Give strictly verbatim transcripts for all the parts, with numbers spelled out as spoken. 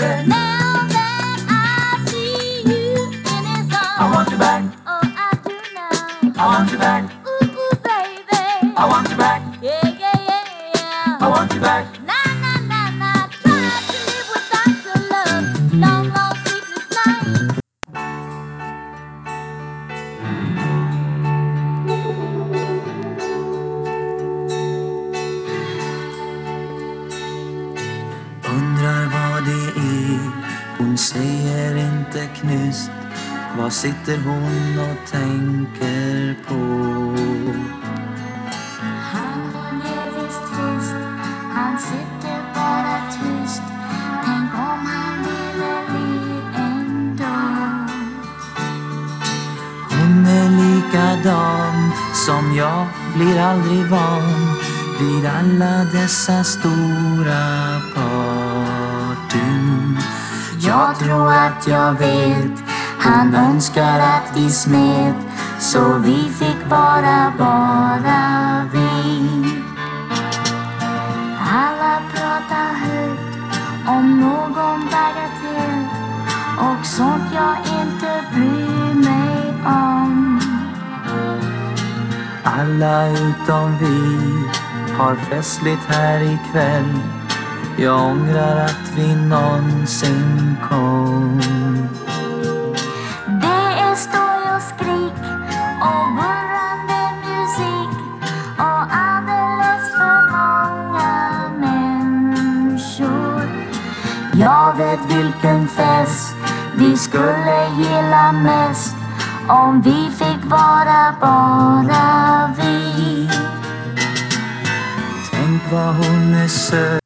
said, now that I see you in his arms, I want you back, oh I do now. I want you back, Ooh, ooh, baby, I want you back, yeah, yeah, yeah, yeah. I want you back. Nah, nah, nah, nah. Try to live without your love. Long, long, sleepless nights. Undrar vad det är, hon säger inte knyst. Vad sitter hon och tänker på? Han är visst trist. Han sitter bara tyst. Tänk om han ville le ändå. Hon är likadan som jag, blir aldrig van vid alla dessa stora partyn. Jag tror att jag vet, han önskar att vi smet så vi fick vara bara vi. Alla pratar högt om någon bagatell och sånt jag inte bryr mig om. Alla utom vi har festligt här ikväll. Jag ångrar att vi någonsin kom. Det är stoj och skrik och bullrande musik och alldeles för många människor. Jag vet vilken fest vi skulle gilla mest om vi fick vara bara vi. Tänk vad hon är söt.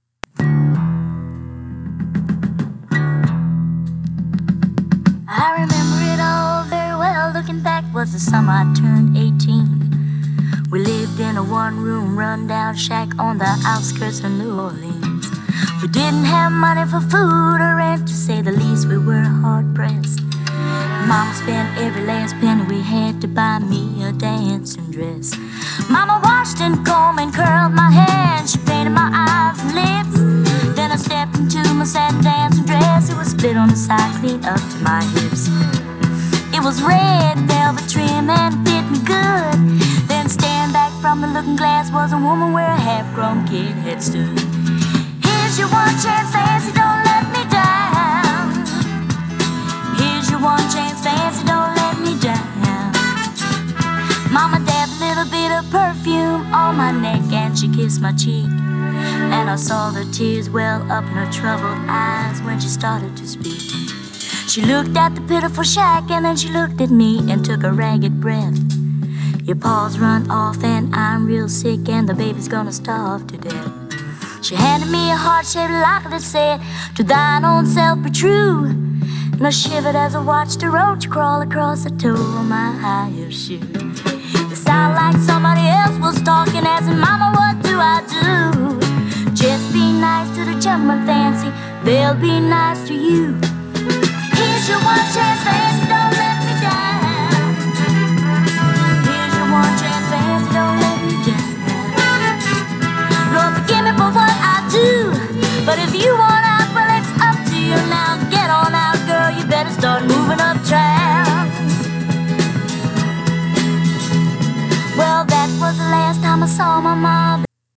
I remember it all very well. Looking back was the summer I turned eighteen. We lived in a one-room run-down shack on the outskirts of New Orleans. We didn't have money for food or rent, to say the least. We were hard-pressed. Mama spent every last penny we had to buy me a dancing dress. Mama washed and combed and curled my hair, and she painted my eyes and lips. Then I stepped into my satin dancing dress. It was split on the side, clean up to my hips. It was red velvet trim and fit me good. Then stand back from the looking glass was a woman where a half-grown kid had stood. Here's your one chance, fancy, don't let me down. Here's your one chance, fancy, don't let me down. Mama dabbed a little bit of perfume on my neck and she kissed my cheek. And I saw the tears well up in her troubled eyes when she started to speak. She looked at the pitiful shack and then she looked at me and took a ragged breath. Your paws run off and I'm real sick and the baby's gonna starve to death. She handed me a heart-shaped locket that said, to thine own self be true. And I shivered as I watched a roach crawl across the toe of my high-heel shoe. It sounded like somebody else was talking, as in, Mama, what do I do? Just be nice to the gentleman, fancy, they'll be nice to you. Here's your one chance, fancy, don't let me down. Here's your one chance, fancy, don't let me down. Lord, forgive me for what I do, but if you want out, well, it's up to you now. Get on out, girl, you better start moving uptown. Well, that was the last time I saw my mom.